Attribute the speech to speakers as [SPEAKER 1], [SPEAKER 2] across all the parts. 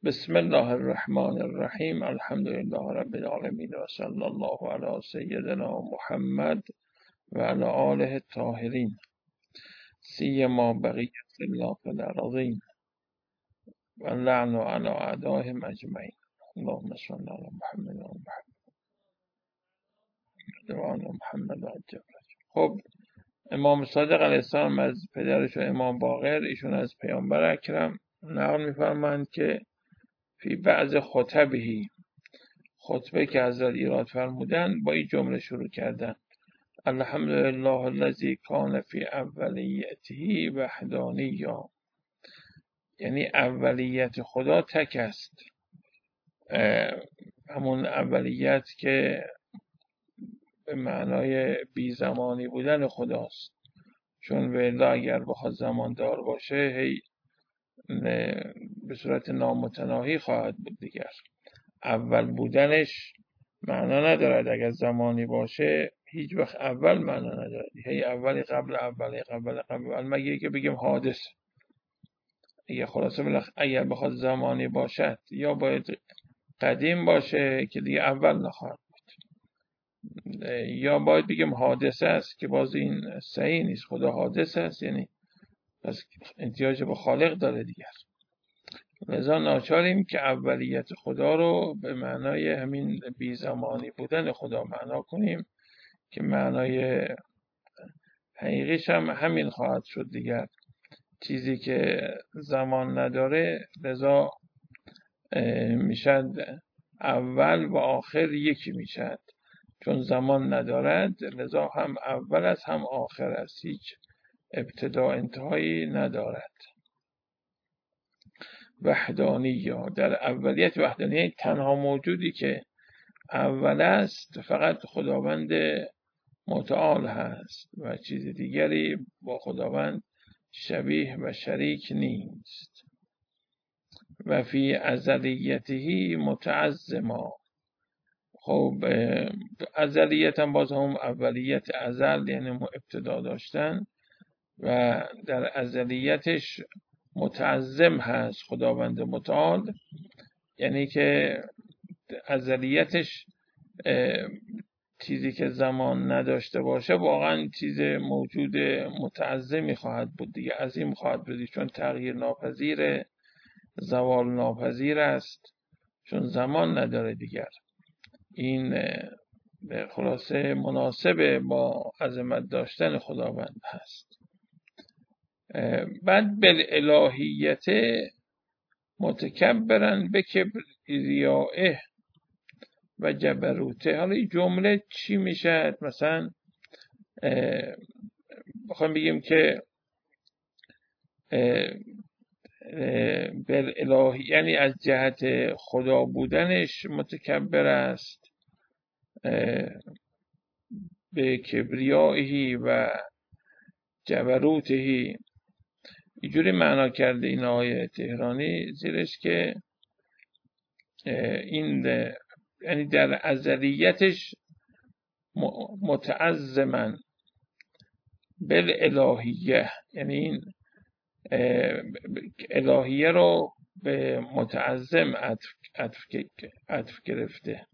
[SPEAKER 1] بسم الله الرحمن الرحیم. الحمد لله رب العالمین و صلی الله علی سیدنا محمد و علی آله الطاهرین سیما بقیة الله فی الارضین و اللعن علی اعدائهم اجمعین. اللهم صل علی محمد و آل محمد و عجل. خب، امام صادق علیه السلام از پدرش و امام باقر، ایشون از پیامبر اکرم نقل می‌فرمایند که فی بعض خطبهی، خطبه که حضرت ایراد فرمودن، با این جمله شروع کردن: الحمدلله الذی کان فی اولیته وحدانیا. یعنی اولیت خدا تک است، همون اولیت که به معنای بی زمانی بودن خداست، چون ولی اگر بخواد زمان دار باشه هی به صورت نامتناهی خواهد بود دیگر. اول بودنش معنا ندارد، اگر زمانی باشه هیچ وقت اول معنا ندارد، هی اولی قبل قبل مگه که بگیم حادث. اگر خلاصه اگر بخواد زمانی باشد یا باید قدیم باشه که دیگه اول نخواهد بود، یا باید بگیم حادثه است که باز این صحیح نیست. خدا حادثه است، یعنی پس احتیاج به خالق داره دیگر. لذا ناچاریم که اولیت خدا رو به معنای همین بی زمانی بودن خدا معنا کنیم که معنای حقیقیش هم همین خواهد شد دیگر. چیزی که زمان نداره لذا میشد اول و آخر یکی میشد، چون زمان ندارد لذا هم اول است هم آخر است، هیچ ابتدا انتهایی ندارد. وحدانیه، در اولیت وحدانیه تنها موجودی که اول است فقط خداوند متعال هست و چیز دیگری با خداوند شبیه و شریک نیست. و فی ازلیته متعظما. خب، ازلیت هم باز هم اولیت ازل، یعنی ابتدا داشتن، و در ازلیتش متعظم هست خداوند متعال، یعنی که ازلیتش چیزی که زمان نداشته باشه واقعا چیز موجود متعظمی خواهد بود دیگه، عظیم خواهد بود، چون تغییر ناپذیر، زوال ناپذیر است، چون زمان نداره دیگر. این به خلاصه مناسب با عظمت داشتن خداوند هست. بعد بالالهیت متکبرن به کبریائه و جبروته. حالا این جمله چی میشه؟ مثلا بخوام بگیم که بالالهی یعنی از جهت خدا بودنش متکبر است، به کبریائه و جبروته. اینجوری معنا کرده این آیه تهرانی زیرش که این یعنی در ازلیتش متعظمن بالالهیه، یعنی این الهیه رو به متعظم عطف گرفته.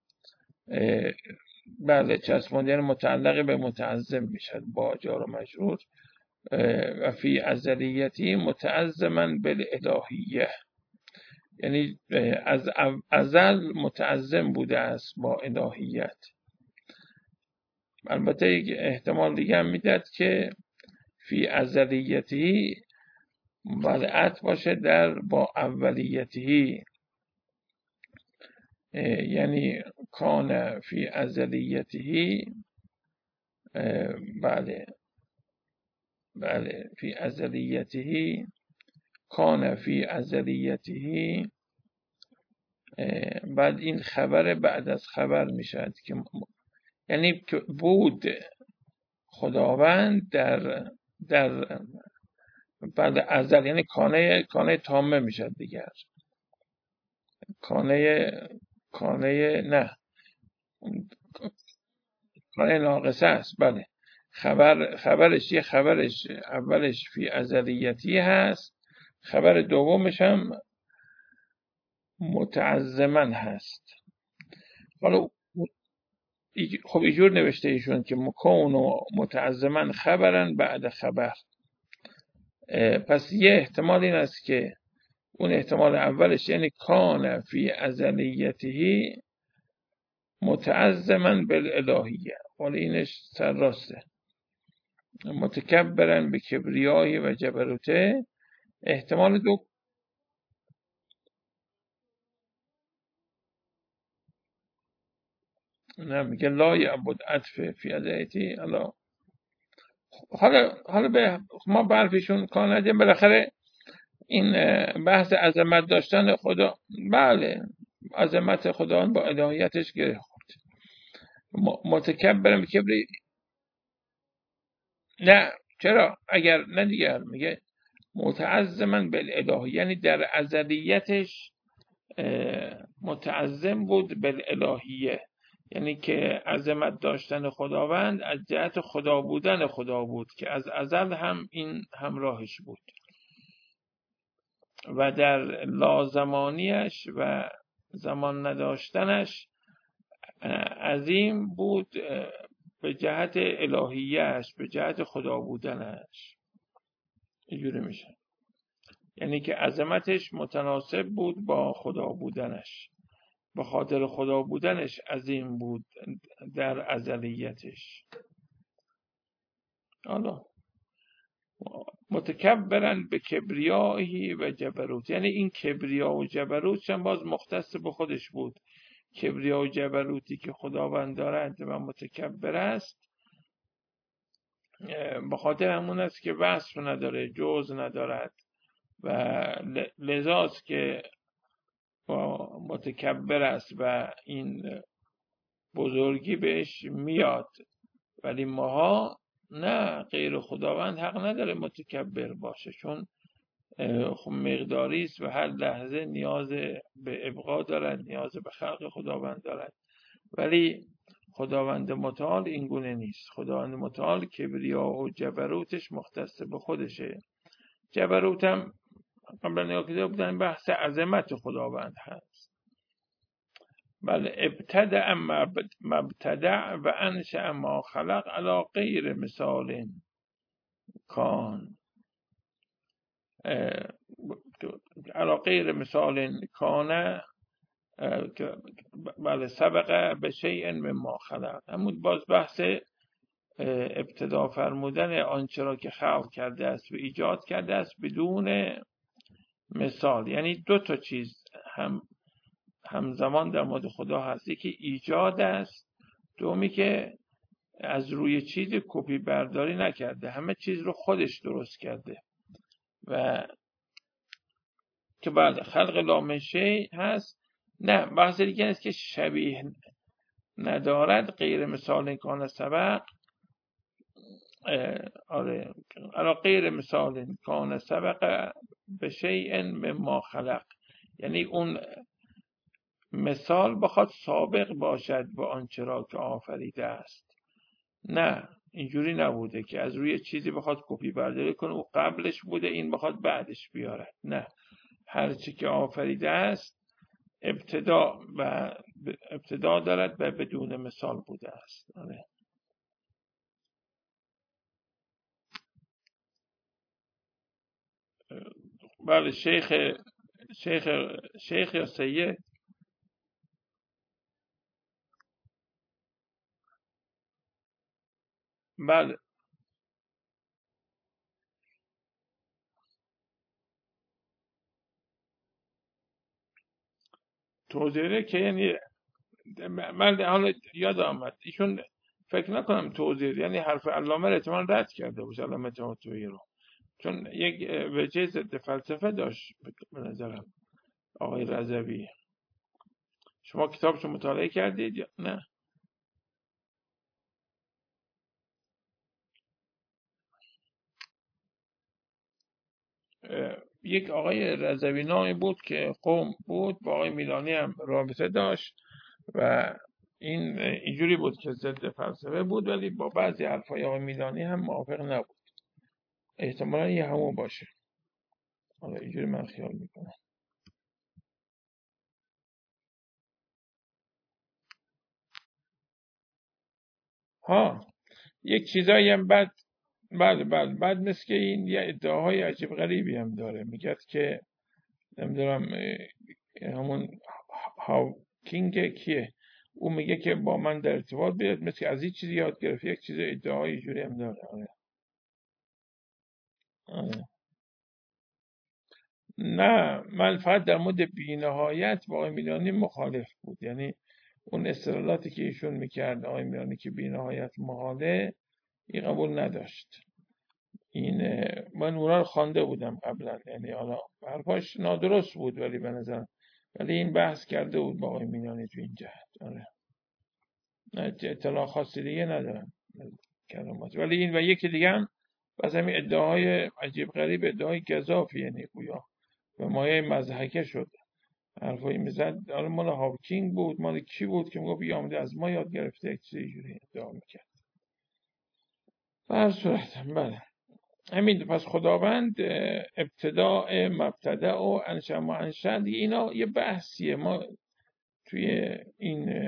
[SPEAKER 1] بله، چسباندن متعلق به متعظم میشد با جار و مجرور. و فی ازلیتی متعظما بالالهیه، یعنی از ازل متعظم بوده است با الهیت. البته یک احتمال دیگه هم میداد که فی ازلیتی ولعت باشه در با اولیتی، یعنی کان فی ازلیتی. بله فی ازلیته کان فی ازلیته. بعد این خبر بعد از خبر میشد که یعنی بود خداوند در بعد ازل، یعنی کانه تامه میشد دیگر. کانه نه، کانه ناقصه است. بله، خبرش اولش فی ازلیتی هست، خبر دومش هم متعظما هست. حالا خب اینجور نوشته ایشون که کون و متعظما خبرن بعد خبر. پس یه احتمال این است که اون احتمال اولش یعنی کان فی ازلیته متعظما بالالهیه، حالا اینش سر راسته، متکبرن به کبریایی و جبروته. احتمال دو نه، میگه لا یعبد عطف فی ازلیته. حالا به ما برفیشون کار ندیم، بالاخره این بحث عظمت داشتن خدا، بله عظمت خدا با الهیتش گره خورد. متکبرم کبری، نه چرا؟ اگر نه دیگر میگه متعظما بالالهی، یعنی در ازلیتش متعظم بود بالالهیه، یعنی که عظمت داشتن خداوند از جهت خدا بودن خدا بود که از ازل هم این همراهش بود و در لازمانیش و زمان نداشتنش عظیم بود به جهت الهیهش، به جهت خدا بودنش. اینجوری میشه، یعنی که عظمتش متناسب بود با خدا بودنش، به خاطر خدا بودنش عظیم بود در ازلیتش. حالا متکبرن به کبریایی و جبروت، یعنی این کبریا و جبروت هم باز مختص به خودش بود. کبریا و جبروتی که خداوند دارد و متکبر است، به خاطر همون است که وصف نداره، جز ندارد و لذاست که با متکبر است و این بزرگی بهش میاد. ولی ماها نه، غیر خداوند حق نداره متکبر باشه، چون خب مقداری است و هر لحظه نیاز به ابقا دارد، نیاز به خلق خداوند دارد. ولی خداوند متعال این گونه نیست. خداوند متعال کبریا و جبروتش مختص به خودشه. جبروت هم قبلا نگاه کرده بودن بحث عظمت خداوند هست. بله ابتدع مبتدع و انشأ ما خلق علی غیر مثال کان، علی غیر مثال کان، بله سبق به شیء مما خلق. همون باز بحث ابتدا فرمودن آنچه را که خلق کرده است و ایجاد کرده است بدون مثال، یعنی دو تا چیز همزمان در مورد خدا هست. یکی ایجاد است، دومی که از روی چیزی کپی برداری نکرده، همه چیز رو خودش درست کرده و که بعد خلق لا من شیء هست. نه، بحث دیگه است که شبیه ندارد، غیر مثال کان سبق. آره علی غیر مثال کان سبق به شیء مما خلق، یعنی اون مثال بخواد سابق باشد به آنچه را که آفریده است. نه، اینجوری نبوده که از روی چیزی بخواد کپی برداری کنه او قبلش بوده این بخواد بعدش بیارد. نه، هر چی که آفریده است ابتدا دارد و بدون مثال بوده است. بله شیخ یا سید. بله توضیحه که یعنی من حالا یاد آمد ایشون فکر نکنم توضیح، یعنی حرف علامه رو احتمال رد کرده باشه، علامه طحاطویی رو، چون یک وجه ضد فلسفه داشت به نظرم آقای رضوی. شما کتابشو مطالعه کردید یا نه؟ یک آقای رضوی نامی بود که قم بود، با آقای میلانی هم رابطه داشت و این اینجوری بود که ضد فلسفه بود ولی با بعضی حرفای آقای میلانی هم موافق نبود. احتمالا یه همون باشه، حالا اینجوری من خیال میکنم. ها یک چیزایی هم بله بعد مثل که این یه ادعاهای عجیب غریبی هم داره، میگه که نمیدونم همون هاوکینگ کیه، او میگه که با من در ارتباط بیاد، مثل که از این چیزی یاد گرفت، یک چیز ادعای جوری هم داره. آره. نه من فقط در مورد بی‌نهایت با آقای میلانی مخالف بود، یعنی اون استدلالاتی که ایشون میکرد آقای میلانی که بی‌نهایت محاله، این قبول نداشت. این من اونا رو خوانده بودم قبلا، یعنی حالا حرفاش نادرست بود ولی به نظر، ولی این بحث کرده بود با آقای میلانی تو این جهت. آره نه اطلاع خاصی دیگه ندارم کلمات، ولی این و یکی دیگه هم از همین ادعاهای عجیب غریب، ادعای گزافی، یعنی گویا به مایه مضحکه شد حرفایی میزد. حالا مال هاوکینگ بود، مال کی بود که میگفت بیا آمده از ما یاد گرفته، یک چیزی جوری ادعا میکرد. به هر صورت بله همین. پس خداوند ابتداء مبتدع و انشأ و انشأ، اینا یه بحثیه، ما توی این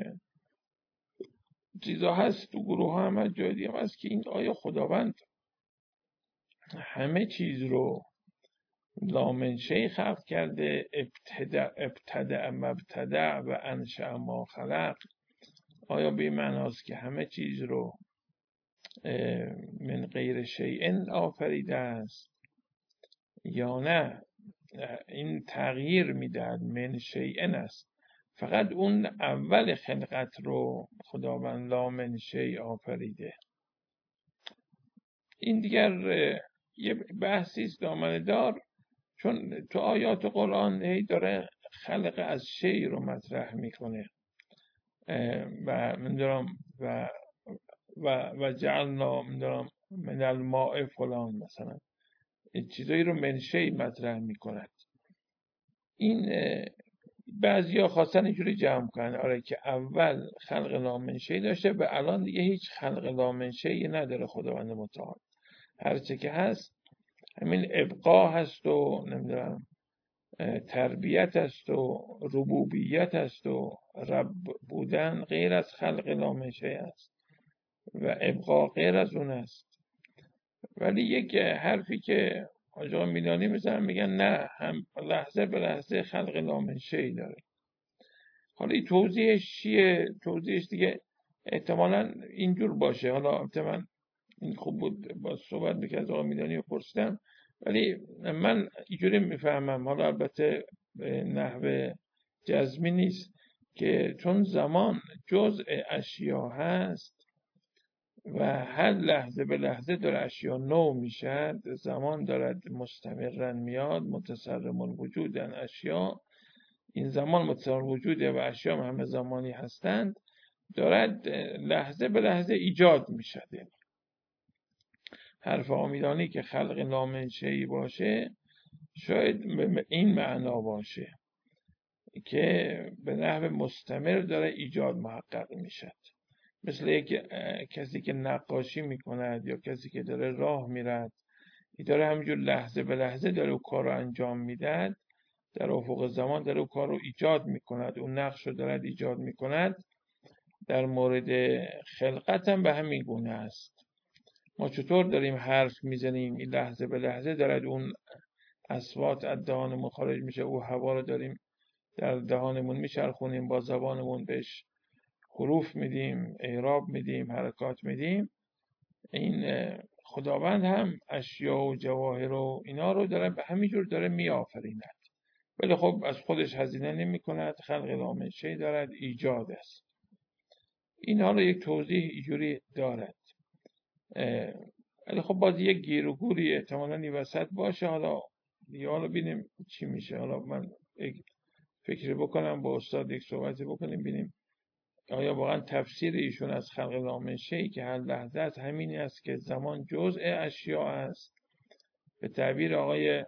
[SPEAKER 1] چیزا هست، تو گروه ها هم جای دیگه هم هست که این آیا خداوند همه چیز رو لامنشه خلق کرده، ابتدع مبتدع و انشأ ما خلق، آیا به این معناست که همه چیز رو من غیر شیء آفریده است، یا نه این تغییر میدهد، من شیء است، فقط اون اول خلقت رو خداوند لا من شیء آفریده. این دیگر یه بحثی است دامنه دار، چون تو آیات قرآن هی داره خلق از شیء رو مطرح میکنه و میدونم و جعلنا میدونم من الماء فلان، مثلا چیزایی رو من شیء مطرح میکند. این بعضیا خواستن اینجوری جمع کنن، آره که اول خلق لامنشه‌ای داشته و الان دیگه هیچ خلق لامنشه‌ای نداره خداوند متعال، هرچه که هست همین ابقا هست و نمیدونم تربیت هست و ربوبیت هست و رب بودن، غیر از خلق لامنشه‌ای است و ابقا غیر از اون است. ولی یک حرفی که آقا میلانی میزنن، میگن نه، هم لحظه به لحظه خلق لامنشه‌ای داره. حالا این توضیحش چیه؟ توضیحش دیگه احتمالاً اینجور باشه. حالا من این خوب بود با صحبت میکرد از آقا میلانی و پرسیدم، ولی من اینجوری میفهمم، حالا البته به نحو جزمی نیست، که چون زمان جزء اشیا هست و هر لحظه به لحظه داره اشیا نو میشد، زمان دارد مستمرن میاد، متصرم الوجودن اشیا، این زمان متصرم وجوده و اشیا همه زمانی هستند، دارد لحظه به لحظه ایجاد میشد. حرف آمیدانی که خلق لامنشه‌ای باشه شاید به این معنا باشه که به نحو مستمر داره ایجاد محقق میشد، مثل یک کسی که نقاشی میکند یا کسی که داره راه میرد، داره همینجور لحظه به لحظه داره اون کار رو انجام میدهد، در افق زمان داره اون کار رو ایجاد میکند، اون نقش رو داره ایجاد میکند. در مورد خلقت هم به همین گونه است. ما چطور داریم حرف میزنیم، این لحظه به لحظه دارد اون اصوات از دهانمون خارج میشه، او هوا رو داریم در دهانمون میچرخونیم، با زبانمون بهش حروف میدیم، اعراب میدیم، حرکات میدیم. این خداوند هم اشیا و جواهر و اینا رو داره به همین جور داره میآفریند، ولی خب از خودش هزینه نمی کند، خلق لامنشه‌ای دارد، ایجاد است. این حالا یک توضیح اینجوری دارد، ولی خب باز یک گیر و گوری احتمالاً این وسط باشه. حالا ببینیم چی میشه. حالا من فکر بکنم با استاد، یک صحبتی بکنیم ببینیم آیا واقعا تفسیر ایشون از خلق لامنشه‌ای که هر لحظه است همینی است که زمان جزء اشیا است. به تعبیر آقای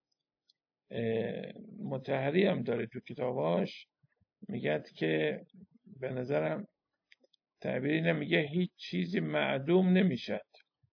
[SPEAKER 1] مطهری هم داره تو کتاباش، میگه که به نظرم تعبیری نمیگه هیچ چیزی معدوم نمیشد،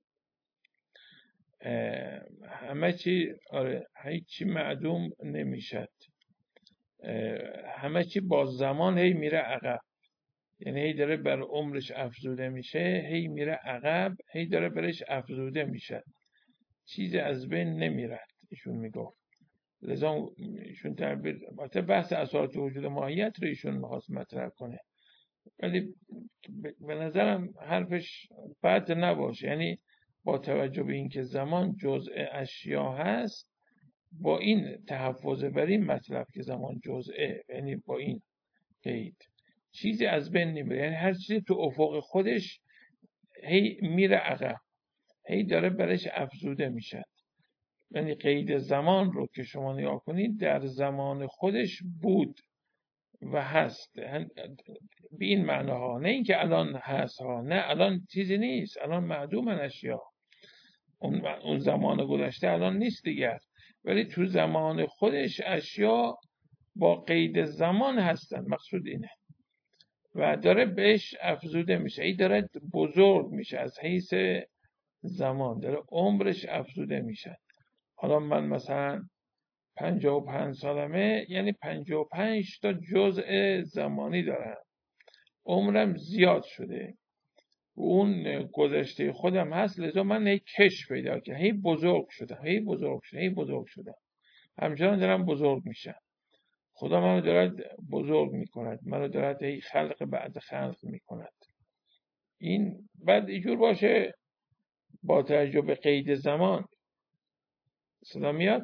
[SPEAKER 1] همه چی، آره هیچ چی معدوم نمیشد، همه چی با زمان هی میره عقب. یعنی هی داره بر عمرش افزوده میشه، هی میره عقب، هی داره برش افزوده میشه، چیزی از بین نمیرد. ایشون میگفت لذا ایشون تعبیر البته بحث اساس وجود ماهیت رو ایشون میخواست مطرح کنه، ولی به نظرم حرفش بد نباشه. یعنی با توجه به اینکه زمان جزء اشیا هست، با این تحفظ بر این مطلب که زمان جزئه، یعنی با این قید چیزی از بین نمیره، یعنی هر چیزی تو افق خودش هی میره عقب، هی داره برش افزوده میشه. یعنی قید زمان رو که شما نگاه کنید، در زمان خودش بود و هست به این معناها، نه اینکه الان هست ها، نه الان چیزی نیست، الان معدوم اشیا، اون زمان گذشته الان نیست دیگر، ولی تو زمان خودش اشیا با قید زمان هستن، مقصود اینه، و داره بهش افزوده میشه، ای داره بزرگ میشه، از حیث زمان داره عمرش افزوده میشه. حالا من مثلا 55 سالمه، یعنی 55 تا جزء زمانی دارم، عمرم زیاد شده، اون گذشته خودم هست، لذا من هی کش پیدا کردم، هی بزرگ شدم، هی بزرگ شدم، هی بزرگ شدم، همچنان دارم بزرگ میشم. خدا منو دارد بزرگ میکند، منو دارد هی خلق بعد خلق میکند. این بعد اینجور باشه با توجه به قید زمان، صدا میاد؟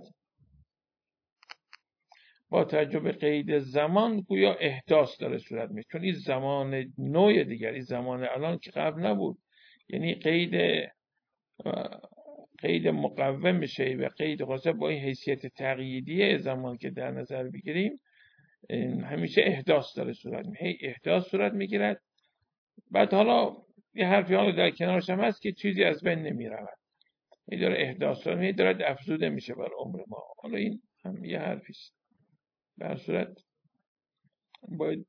[SPEAKER 1] با توجه به قید زمان گویا احداث داره صورت میشه، چون این زمان نوع دیگر، این زمان الان که قبل نبود. یعنی قید مقوم میشه و قید خاصه با این حیثیت تقییدی زمان که در نظر بگیریم، همیشه احداث داره صورت میشه، هی احداث صورت میگیرد. بعد حالا یه حرفی حالا در کنارش هم هست که چیزی از بین نمیرود، هی داره احداث صورت میگیرد، داره افزوده میشه بر عمر ما. حالا این هم یه حرفیست. به هر صورت باید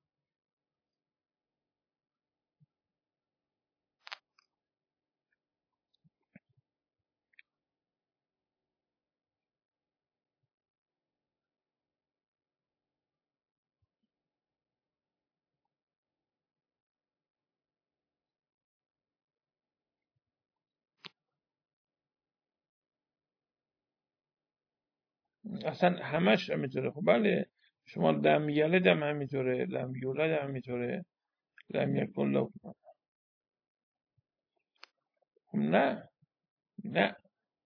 [SPEAKER 1] اصلا همش همینطوره. خب بله، شما لم یلد هم همینطوره، لم یولد هم همینطوره، لم یکن له. نه نه،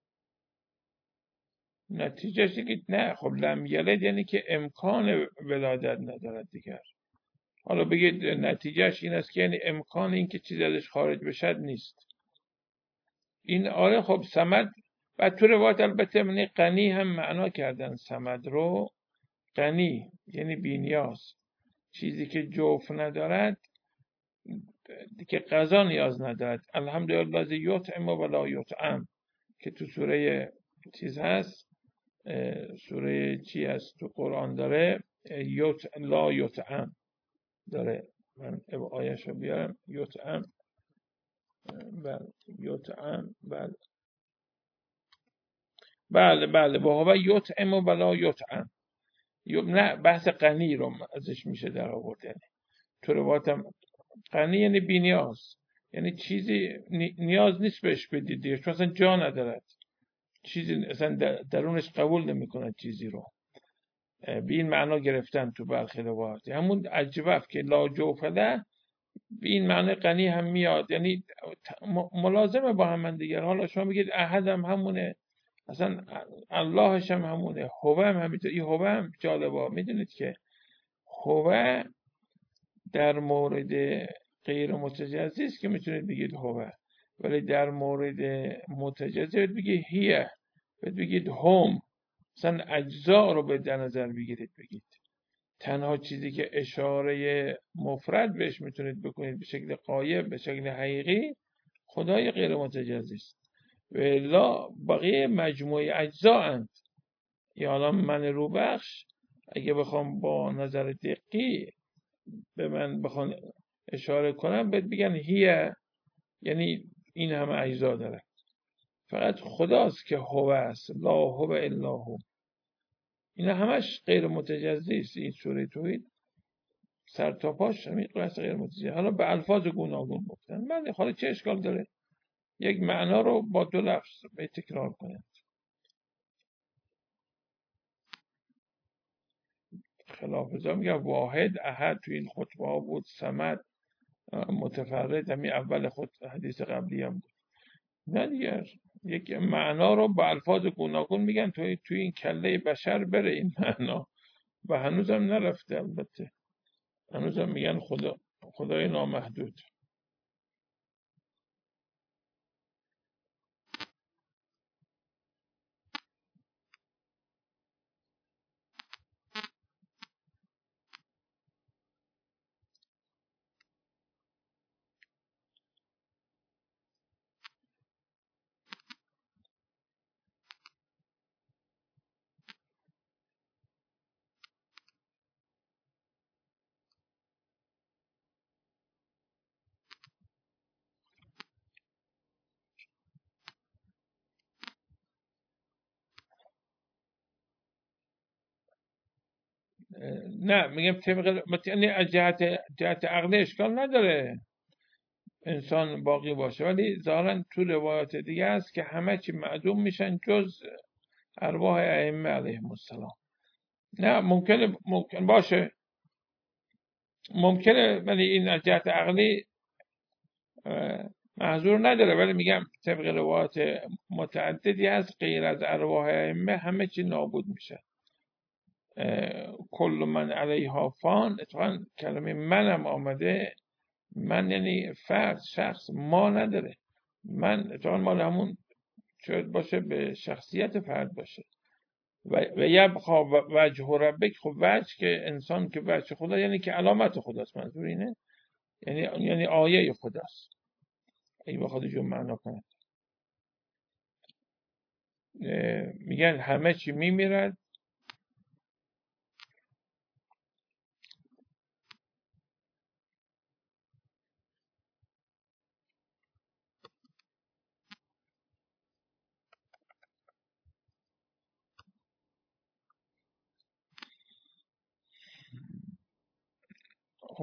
[SPEAKER 1] نتیجهش که نه. خب لم یلد یعنی که امکان ولادت ندارد دیگر. حالا بگید نتیجهش این است که یعنی امکان این که چیزی ازش خارج بشد نیست. این آره. خب صمد و تو روایت البته من غنی هم معنا کردن صمد رو. غنی یعنی بی‌نیاز، چیزی که جوف ندارد، که غذا نیاز ندارد. الحمدلله الذی یطعم و لا یطعم که تو سوره چیز هست، سوره چی هست تو قرآن داره، لا یطعم داره. من آیش رو بیارم. یطعم، بله یطعم، بله بله بله، با هوا یطعم و لا یطعم. نه، بحث غنی رو ازش میشه در آورد. یعنی تو روایتم غنی یعنی بی‌نیاز، یعنی چیزی نیاز نیست بهش بدید، چون اصلا جا ندارد، چیزی اصلا درونش قبول نمی‌کند چیزی رو. به این معنا گرفتن تو برخی روایات. همون اجوف که لا جوفله به این معنی غنی هم میاد، یعنی ملازمه با هم دیگر. حالا شما بگید احد هم همونه، اصلا اللهش هم همونه، هو هم همینطور. این هو هم جالبه، میدونید که هو در مورد غیر متجزی است که میتونید بگید هو، ولی در مورد متجزی بگید هیه، بگید هم، مثلا اجزا رو به نظر بگیرید، بگید تنها چیزی که اشاره مفرد بهش میتونید بکنید به شکل غایب، به شکل حقیقی، خدای غیر متجزی است. و الا بقیه مجموعه اجزا اند. یا الان من روبخش اگه بخوام با نظر دقیق به من بخوام اشاره کنم، بهت بگن هیه، یعنی این همه اجزا داره. فقط خداست که هو است، لا هو الا هو. اینا همش غیر متجزی است. این سوره توحید سر تا پاش قیاس غیر متجزی. حالا به الفاظ گوناگون گفتن. بعد حالا چه اشکال داره یک معنا رو با دو لفظ به تکرار کنید. خلاف ازا میگه واحد احد تو این خطبه ها بود، صمد متفرد، همین اول خود حدیث قبلی هم بود. نه دیگر یک معنا رو با الفاظ گوناگون میگن توی این کله بشر بره این معنا و هنوزم نرفته. البته هنوزم میگن خدای نامحدود. نه میگم طبق یعنی از جهت عقلی اشکال نداره انسان باقی باشه، ولی ظاهرا تو روایات دیگه است که همه چی معدوم میشن جز ارواح ائمه علیهم السلام. نه ممکن باشه، ممکنه، ولی این از جهت عقلی محظور نداره. ولی میگم طبق روایات متعددی هست غیر از ارواح ائمه همه چی نابود میشه. کل من علیها فان، اتفاقا کلمه منم آمده. من یعنی فرد، شخص، ما نداره. من اتفاقا مال همون شاید باشه به شخصیت فرد باشه. و یبقا وجه ربک، خب وجه که انسان که وجه خدا یعنی که علامت خداست، منظور اینه، یعنی آیه خداست اگه بخواد جون معنا کنه. میگن همه چی میمیرد خب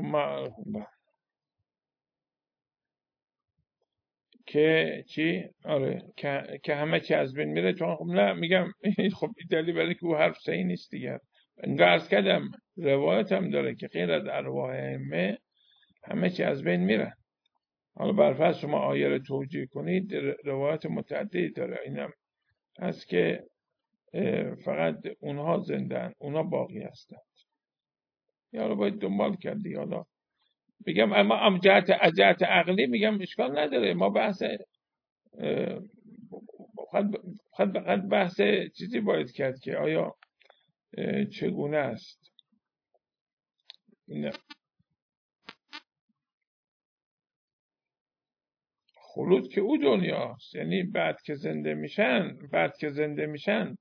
[SPEAKER 1] که چی؟ آره که همه چی از بین میره. چون خب نه میگم خب دلیل برای که او حرف صحیح نیست دیگر. انگار عرض کردم روایت هم داره که غیر از ارواح ائمه همه چی از بین میره. حالا برفرض شما آیه رو توجیه کنید روایت متعددی داره. اینم هست که فقط اونها زندن، اونها باقی هستن. یا رو باید دنبال کردی. حالا میگم اما جهت عقلی میگم اشکال نداره. ما بحث فقط بحث چیزی باید کرد که آیا چگونه است. خلود که او دنیاست، یعنی بعد که زنده میشن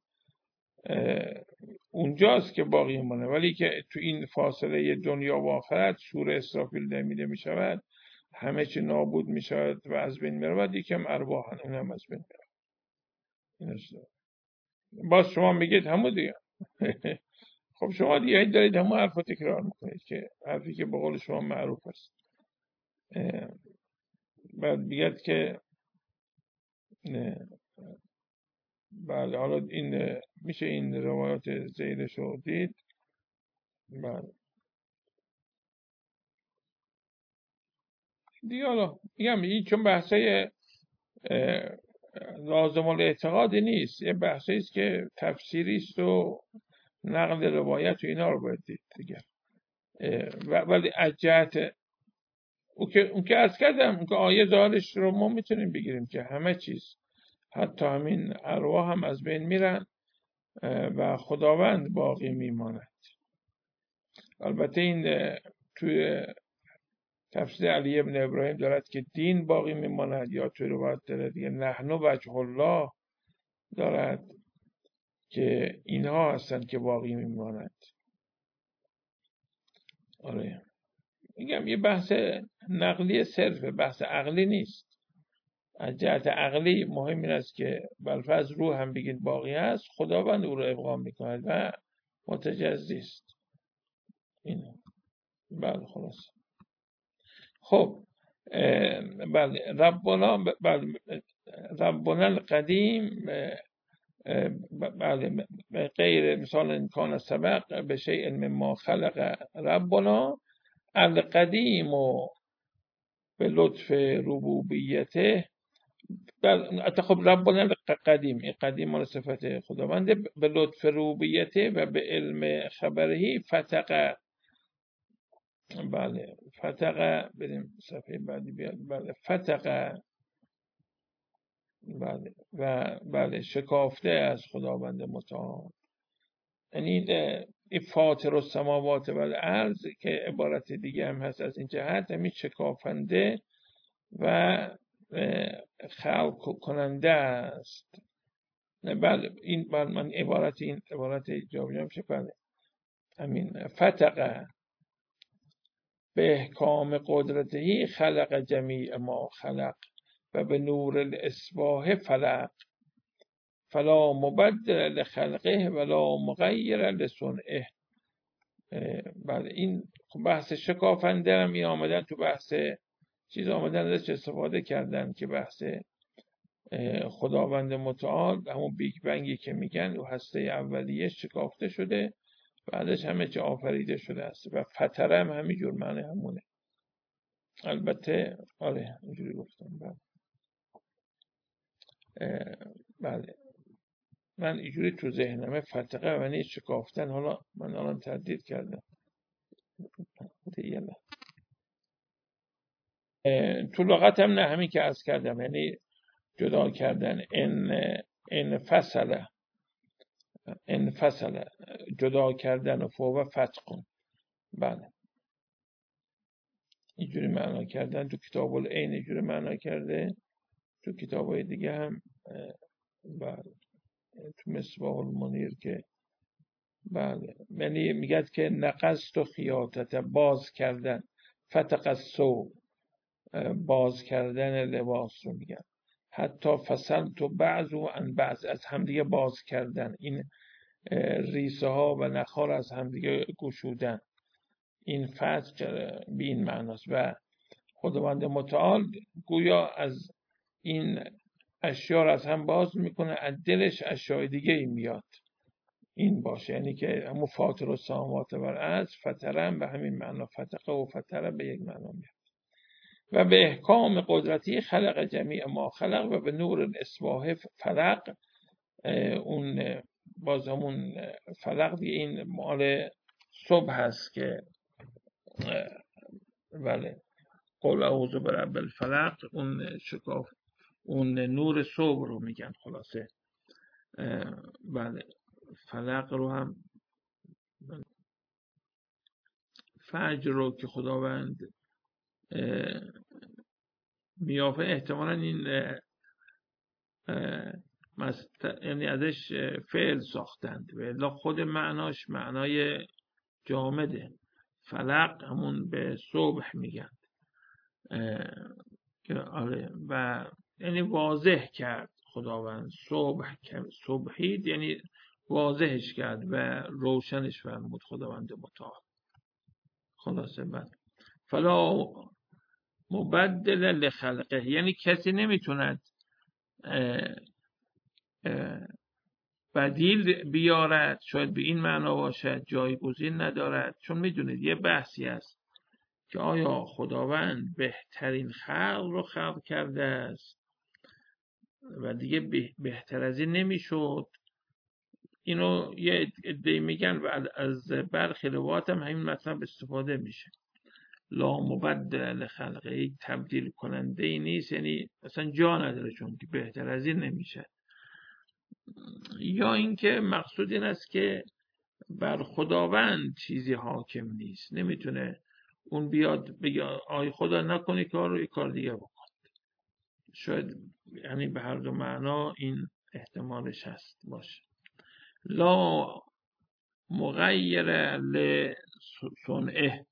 [SPEAKER 1] اونجاست که باقی مونه. ولی که تو این فاصله دنیا و آخرت شور اسرافیل دمیده می شود، همه چی نابود می شود و از بین می رود، یکم ارواحن اونم از بین می رود. باز شما میگید همون دیگه خب شما دیگه دارید همون حرف رو تکرار میکنید که حرفی که به قول شما معروف است. بعد میگید که بله حالا این میشه این روایات زیرش رو دید. بله دیگه حالا میگم این چون بحثای لازم الاعتقادی نیست، یه بحثی است که تفسیری است و نقل روایت و اینا رو باید دید دیگه. ولی از جهت اون که عرض کردم اون که آیه ظاهرش رو ما میتونیم بگیریم که همه چیز حتی همین ارواح هم از بین میرن و خداوند باقی میماند. البته این توی تفسیر علی ابن ابراهیم دارد که دین باقی میماند، یا توی روایت داره دیگه نحن وجه الله دارد که اینها هستن که باقی میماند. آره میگم یه بحث نقلی صرفه، بحث عقلی نیست. از جهت عقلی مهم این است که بالفرض روح هم بگید باقی است، خداوند او رو ابقا میکند و متجزی است. این بله خلاص. خب بله ربنا، بله ربنا القدیم، بله غیر مثال امکان سبق به شیء مما خلق ربنا القدیم و به لطف ربوبیته. خب ربنا قدیم، این قدیم مال صفت خداونده، به لطف ربوبیته و به علم خبرهی فتق. بله فتق، بریم صفحه بعدی بیاد. بله فتق، بله و بله شکافته از خداوند متعال. یعنی این فاطر السماوات و الارض که عبارت دیگه هم هست از این جهت، همین شکافنده و خلق کننده است. بله این من عبارت جابجا میشه. بله همین فتق به احکام قدرتهی خلق جمیع ما خلق و به نور الاسباح فلق فلا مبدل لخلقه ولا مغیر لصنعه. بله این بحث شکافنده هم می آمدن تو بحث چیز آمدن ازش استفاده کردن که بحث خداوند متعال همون بیگ بنگی که میگن و هسته اولیه شکافته شده، بعدش همه چه آفریده شده است و فتره هم همینجور معنی همونه. البته آره اینجوری گفتم. بله من اینجوری تو ذهنمه فتقه و نیست شکافتن. حالا من الان تردید کردم. تو لغت هم نه، همین که عرض کردم، یعنی جدا کردن. ان فصله جدا کردن و فوق فتقون. بله اینجوری معنا کردن تو کتاب العین، اینجوری معنا کرده تو کتاب‌های دیگه هم. بله تو مصباح المنیر که بله یعنی میگه که نقصت و خیاطت، باز کردن، فتق الثوب، باز کردن لباس رو میگن. حتی فصل تو بعض و ان بعض، از همدیگه باز کردن، این ریسه ها و نخار از همدیگه گشودن. این فتق به این معناست و خداوند متعال گویا از این اشیاء از هم باز میکنه، از دلش اشیاء دیگه ای میاد. این باشه یعنی که همون فاطر السماوات و الارض فتره به همین معنا، فتقه و فتره به یک معنا میاد. و به احکام قدرتی خلق جمیع ما خلق و به نور الاسباح فلق. اون باز همون فلق دیگه این مال صبح هست که بله قل اعوذ برب الفلق، اون شکاف، اون نور صبح رو میگن خلاصه. بله فلق رو هم فجر رو که خداوند میافه احتمالا این یعنی ازش فعل ساختند و الا خود معناش معنای جامده. فلق همون به صبح میگن. آره و یعنی واضح کرد خداوند. صبحید یعنی واضحش کرد و روشنش فرمود خداوند متعال. خلاصه بعد فلا مبدل لخلقه، یعنی کسی نمیتوند بدیل بیارد، شاید به این معنا باشد جایگزین ندارد. چون میدونید یه بحثی است که آیا خداوند بهترین خلق رو خلق کرده است و دیگه بهتر از این نمیشد. اینو یه عده‌ای میگن و از برخی روایات هم همین مطلب استفاده میشه. لا مبدل لخلقه، یک تبدیل کننده ای نیست، یعنی اصلا جا نداره چون که بهتر از این نمیشه. یا اینکه مقصود این است که بر خداوند چیزی حاکم نیست، نمیتونه اون بیاد بگه آی خدا نکنی کار رو، یک کار دیگه بکن. شاید یعنی به هر دو معنا این احتمالش هست باشه. لا مغیر لصنعه،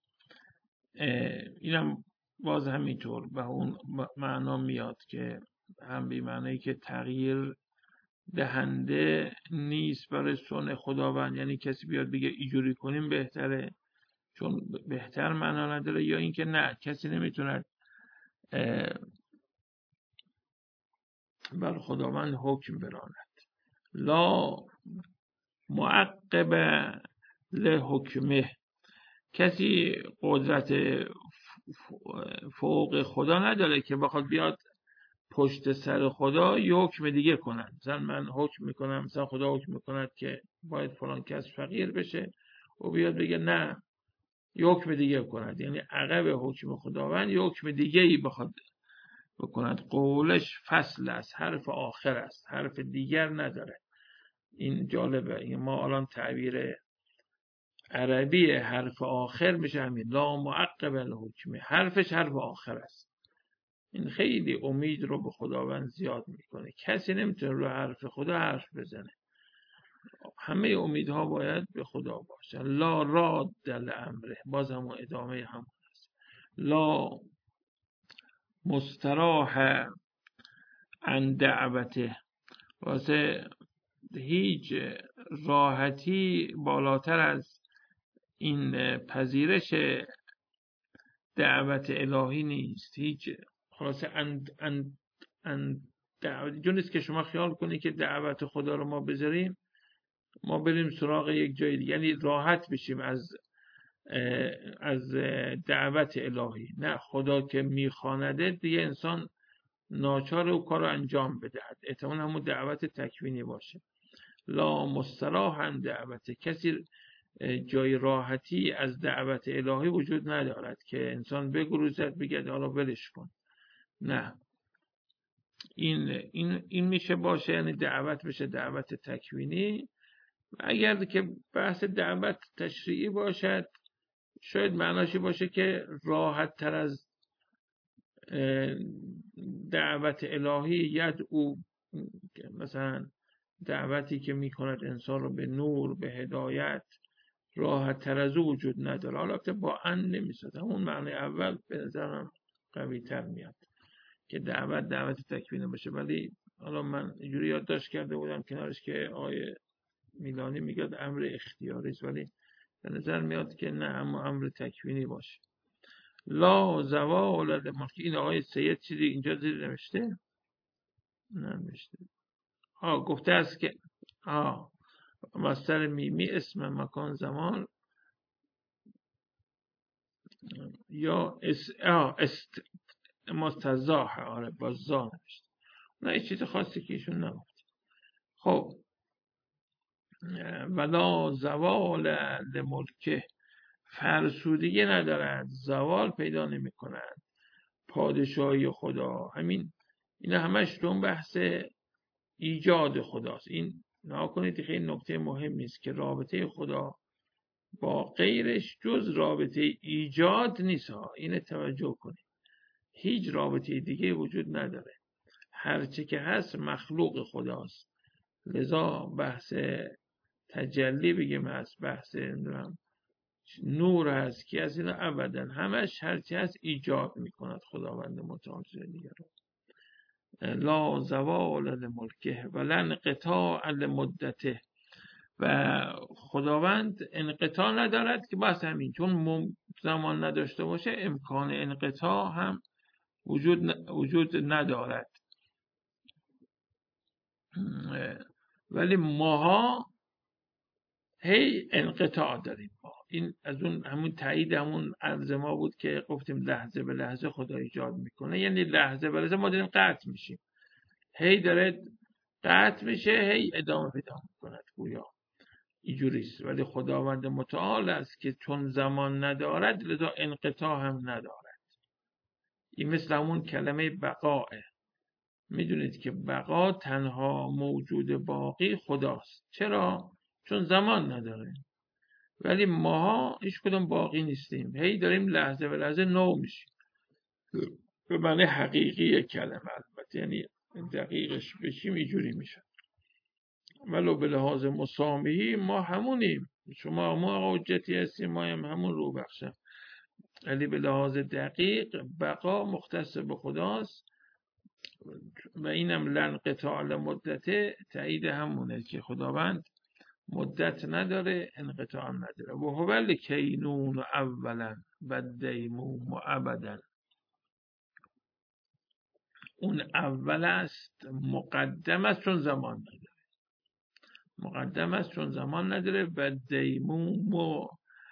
[SPEAKER 1] اینم باز همینطور به اون معنا میاد که هم به معنی که تغییر دهنده نیست برای صنع خداوند، یعنی کسی بیاد بگه اینجوری کنیم بهتره، چون بهتر معنا نداره، یا اینکه نه کسی نمیتونه بر خداوند حکم براند. لا معقب لحکمه، کسی قدرت فوق خدا نداره که بخواد بیاد پشت سر خدا یه حکم دیگه کنن. مثلا من حکم میکنم، مثلا خدا حکم میکند که باید فلان کس فقیر بشه و بیاد بگه نه یه حکم دیگه کند، یعنی عقب حکم خداوند یه حکم دیگه ای بخواد بکند. قولش فصل است، حرف آخر است، حرف دیگر نداره. این جالبه، این ما الان تعبیر عربی حرف آخر میشه همین لا معقب الحکم، حرفش حرف آخر است. این خیلی امید رو به خداوند زیاد میکنه. کسی نمیتونه رو حرف خدا حرف بزنه. همه امیدها باید به خدا باشه. لا راد لامره، باز هم ادامه هم هست. لا مستراح عن دعوته، واسه هیچ راحتی بالاتر از این پذیرش دعوت الهی نیست. هیچ خلاصه جون نیست که شما خیال کنید که دعوت خدا رو ما بذاریم ما بریم سراغ یک جای دیگه، یعنی راحت بشیم از دعوت الهی. نه، خدا که میخوانده دیگه انسان ناچار او کار رو انجام بدهد، احتمال همون دعوت تکوینی باشه. لا مستراح دعوت، کسی جای راحتی از دعوت الهی وجود ندارد که انسان بگروزد بگه حالا ولش کن. نه، این میشه باشه، یعنی دعوت بشه دعوت تکوینی. اگر که بحث دعوت تشریعی باشد شاید معناشی باشه که راحت تر از دعوت الهی ید او، مثلا دعوتی که میکند انسان رو به نور به هدایت، راحت تر از او وجود نداره. حالا با ان نمیساد، همون معنی اول به نظرم قوی تر میاد که دعوت تکوینی باشه. ولی حالا من اینجوری یادداشت کرده بودم کنارش که آیه میلانی میگه امر اختیاری است، ولی به نظر میاد که نه، اما امر تکوینی باشه. لا زوال لملک، این آقای سید چیزی اینجا زیر نوشته نمیشته. گفته است که مصدر میمی اسم مکان زمان یا مستزاح، آره با زا نوشته. نه چیز خاصی که ایشون نگفت. خب ولا زوال لملکه، فرسودگی ندارد، زوال پیدا نمی کند پادشاهی خدا. اینا همش دون بحث ایجاد خداست. این ناکنید خیلی نکته مهمی است که رابطه خدا با غیرش جز رابطه ایجاد نیست. این توجه کنید، هیچ رابطه دیگه وجود نداره. هرچه که هست مخلوق خداست. لذا بحث تجلی بگیم هست، بحث نور هست که از اینا ابدا همش هرچی هست ایجاد میکند خداوند متعال دیگر. لا زوال لملکه ولا انقطاع لمدته، و خداوند انقطاع ندارد که بس همین، چون زمان نداشته باشه امکان انقطاع هم وجود ندارد. ولی ماها هی انقطاع داریم. این از اون همون تایید همون عرض ما بود که گفتیم لحظه به لحظه خدا ایجاد میکنه، یعنی لحظه به لحظه ما داریم قطع میشیم، هی داره قطع میشه هی ادامه پیدا میکند گویا اینجوریست. ولی خداوند متعال است که چون زمان ندارد لذا انقطاع هم ندارد. این مثل همون کلمه بقاه. میدونید که بقا تنها موجود باقی خداست. چرا؟ چون زمان نداره. ولی ماها هیچ کدوم باقی نیستیم، هی داریم لحظه به لحظه نو میشیم. به معنی حقیقی کلمه، البته یعنی دقیقش بشیم اینجوری میشه. ولو به لحاظ مسامحی ما همونیم، شما ما حجتی هستیم، ما هم همون رو بخشم. ولی به لحاظ دقیق بقا مختص به خداست و اینم لنقطاع لمدته تایید همونه که خداوند مدت نداره، انقطاع هم نداره. و هو الکینون اولا و دیموم ابدا. اون اول است، مقدم است چون زمان نداره، مقدم است چون زمان نداره. و دیموم و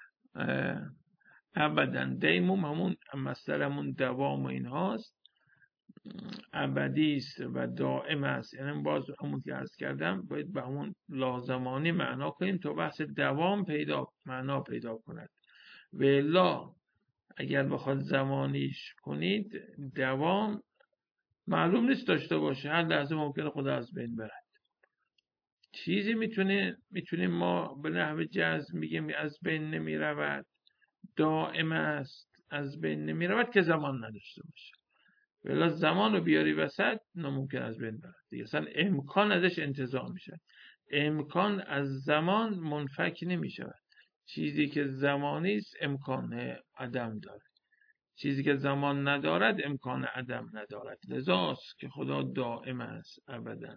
[SPEAKER 1] ابدا، دیموم همون مصدر همون دوام و اینهاست، ابدی است و دائم است. یعنی باز همون که عرض کردم باید به همون لازمانی معنا کنیم تا بحث دوام معنا پیدا کند. و الا اگر بخواد زمانیش کنید، دوام معلوم نیست داشته باشه، هر لحظه ممکنه خدا از بین برد. چیزی میتونیم ما به نحو جزم میگیم از بین نمی رود، دائم است، از بین نمی رود، که زمان نداشته باشه. ولی زمان رو بیاری وسط، ناممکن از بین برد دیگه، اصلا امکان ازش انتزاع میشه. امکان از زمان منفک نمی شود. چیزی که زمانی است امکان عدم داره، چیزی که زمان ندارد امکان عدم ندارد. لذاست که خدا دائم است ابدا.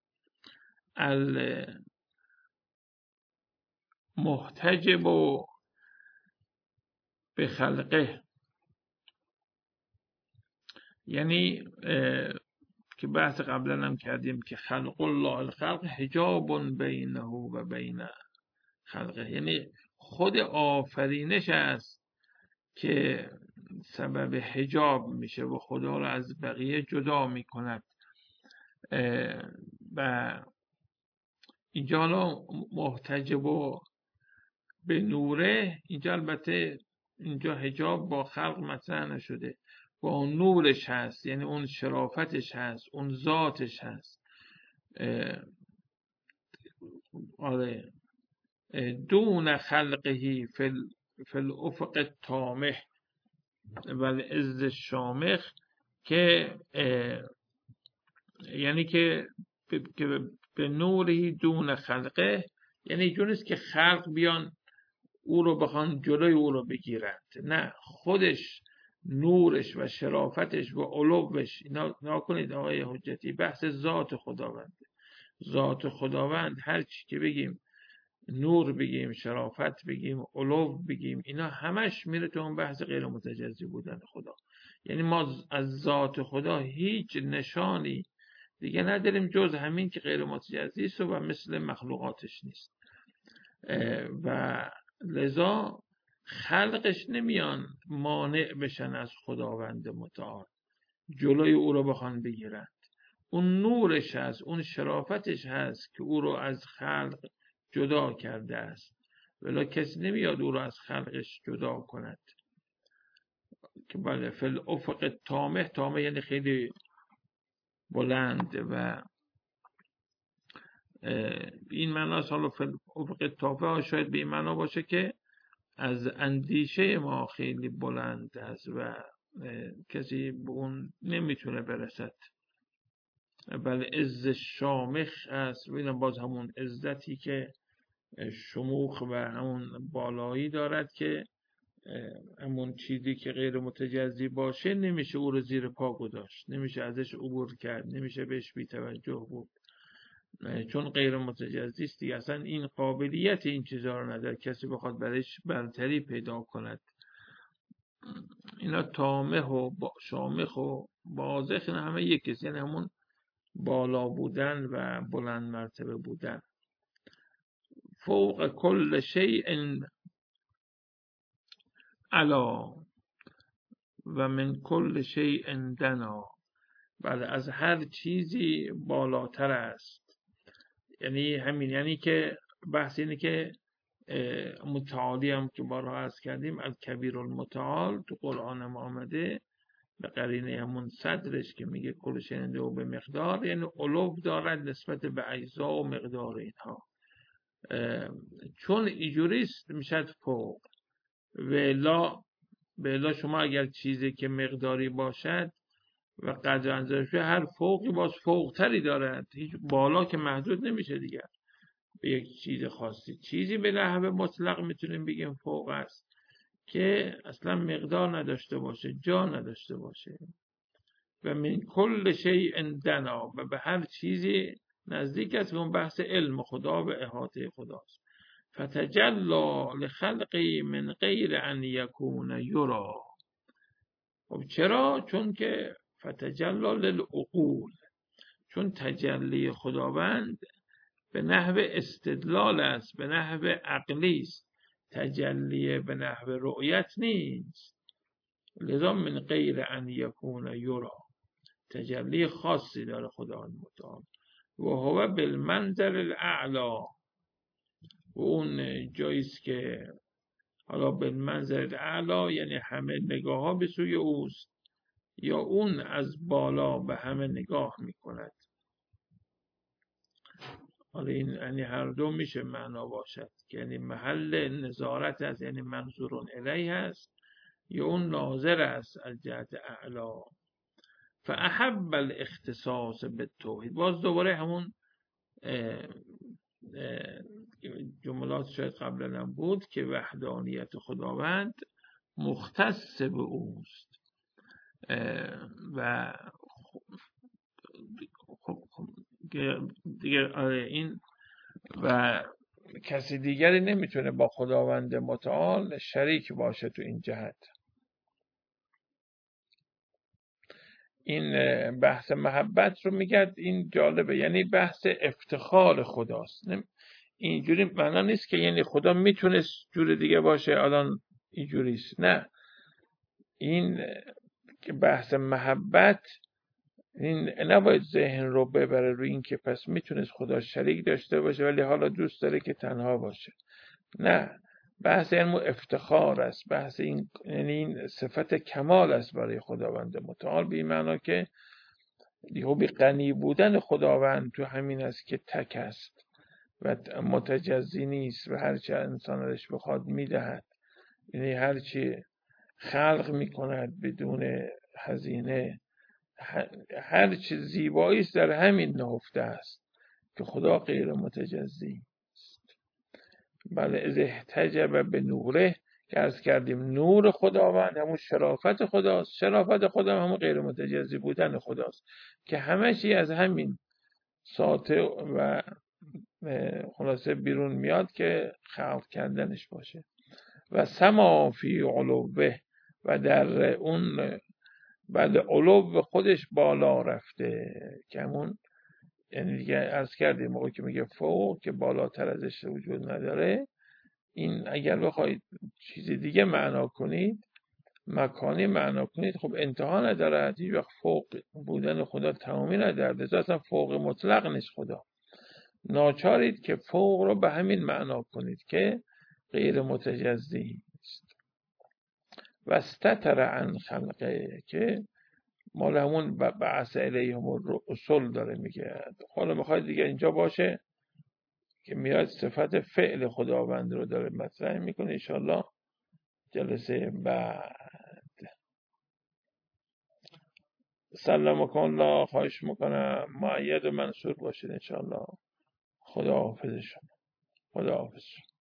[SPEAKER 1] المحتجب به خلقه، یعنی که بحث قبلا هم کردیم که خلق الله الخلق حجاب بینه و بین خلقه، یعنی خود آفرینش است که سبب حجاب میشه و خدا رو از بقیه جدا میکند. و اینجا حالا محتجب به نوره، اینجا البته اینجا حجاب با خلق مطرح نشده، با اون نورش هست، یعنی اون شرافتش هست، اون ذاتش هست. آره، دون خلقهی فی الافق الطامح و العز الشامخ، که یعنی که به نوری دون خلقه، یعنی جونست که خلق بیان او رو بخوان جلوی او رو بگیرند، نه، خودش نورش و شرافتش و علوش. اینا کنید آقای حجتی، بحث ذات خداوند. ذات خداوند هر چی که بگیم، نور بگیم، شرافت بگیم، علو بگیم، اینا همش میره تو اون بحث غیر متجزی بودن خدا. یعنی ما از ذات خدا هیچ نشانی دیگه نداریم جز همین که غیر متجزی است و مثل مخلوقاتش نیست. و لذا خلقش نمیان مانع بشن از خداوند متعال، جلوی او رو بخوان بگیرند. اون نورش هست، اون شرافتش هست که او رو از خلق جدا کرده است، ولی کسی نمیاد او رو از خلقش جدا کند. که بله، فی الافق طامح، طامح یعنی خیلی بلند، و این معناست. حالا فی الافق طامح شاید به این معنا باشه که از اندیشه ما خیلی بلند است و کسی به اون نمیتونه برسد. بله، عز شامخ است، و اینم باز همون عزتی که شموخ و همون بالایی دارد که همون چیزی که غیر متجزی باشه نمیشه او رو زیر پا گذاشت، نمیشه ازش عبور کرد، نمیشه بهش بی توجه بود، چون غیر متجزی است دیگه. اصلا این قابلیت این چیزها رو نداره کسی بخواد برش برتری پیدا کند. اینا طامح و شامخ و بازخ همه یکیست، یعنی همون بالا بودن و بلند مرتبه بودن. فوق کل شیء علا و من کل شیء دنا، بله، از هر چیزی بالاتر است. یعنی همین، یعنی که بحث اینه که متعالی هم که بارها عرض کردیم، از کبیر المتعال تو قرآن هم آمده به قرینه همون صدرش که میگه کل شینده و به مقدار، یعنی علو دارد نسبت به اجزا و مقدار اینها. چون ایجوریست میشد فوق، و الا شما اگر چیزی که مقداری باشد و قدر اندازه هر فوقی باز فوقتری دارد، هیچ بالا که محدود نمیشه دیگر به یک چیز خاصی. چیزی به نحو مطلق میتونیم بگیم فوق است که اصلا مقدار نداشته باشه، جا نداشته باشه. و من کل شیء دنا، و به هر چیزی نزدیک است به اون بحث علم خدا و احاطه خداست. فتجلی لخلقی من غیر ان یکون یرا. خب چرا؟ چون که فتجلی للعقول، چون تجلی خداوند به نحو استدلال است، به نحو عقلی است، تجلی به نحو رؤیت نیست. لذا من غیر ان یکون یرا، تجلی خاصی داره خداوند متعال. و هو بالمنظر الاعلا، و اون جاییست که حالا بالمنظر الاعلا یعنی همه نگاه ها به سوی اوست، یا اون از بالا به همه نگاه میکند. حالا این یعنی هر دو میشه معنا باشد، که یعنی محل نظارت است، یعنی منظورون الیه است، یا اون ناظر است از جهت اعلا. فاحب الاختصاص بالتوحید، باز دوباره همون جملات شاید قبلا هم بود که وحدانیت خداوند مختص به اوست و خب دیگه این و کسی دیگری نمیتونه با خداوند متعال شریک باشه تو این جهت. این بحث محبت رو میگرد، این جالبه، یعنی بحث افتخار خداست. اینجوری معنا نیست که یعنی خدا میتونست جور دیگه باشه الان اینجوریست، نه، این که بحث محبت این نباید ذهن رو ببره روی این که پس میتونست خدا شریک داشته باشه ولی حالا دوست داره که تنها باشه. نه، بحث علم و افتخار است، بحث این یعنی این صفت کمال است برای خداوند متعال، به این معنا که بی غنی بودن خداوند تو همین است که تک است و متجزی نیست و هرچی انسان ازش بخواد میدهد، یعنی هرچی خلق میکند بدون هزینه، هرچی زیبایی است در همین نهفته است که خدا غیر متجزی است. بله، از احتجب به نوره که عرض کردیم نور خداوند همون شرافت خداست، شرافت خدا همون غیر متجزی بودن خداست که همه چی از همین ساطع و خلاصه بیرون میاد که خلق کردنش باشه. و سما فی علوه، و در اون بعد علو خودش بالا رفته، که همون یعنی دیگه عرض کردیم موقعی که میگه فوق که بالاتر ازش وجود نداره، این اگر بخواید چیز دیگه معنا کنید، مکانی معنا کنید، خب انتها نداره، هیچ وقت فوق بودن خدا تمامی نداره، اصلا فوق مطلق نیست خدا. ناچارید که فوق رو به همین معنا کنید که غیر متجزی است. و استتر عن خلقه، که مال همون بعث الیهم الرسل داره میگه. حالا میخواید دیگه اینجا باشه که میاد صفت فعل خداوند رو داره مطرح میکنه، انشالله جلسه بعد. سلامکن الله، خواهش میکنم مؤید و منصور باشید انشالله. خدا حافظ شما. خدا حافظ.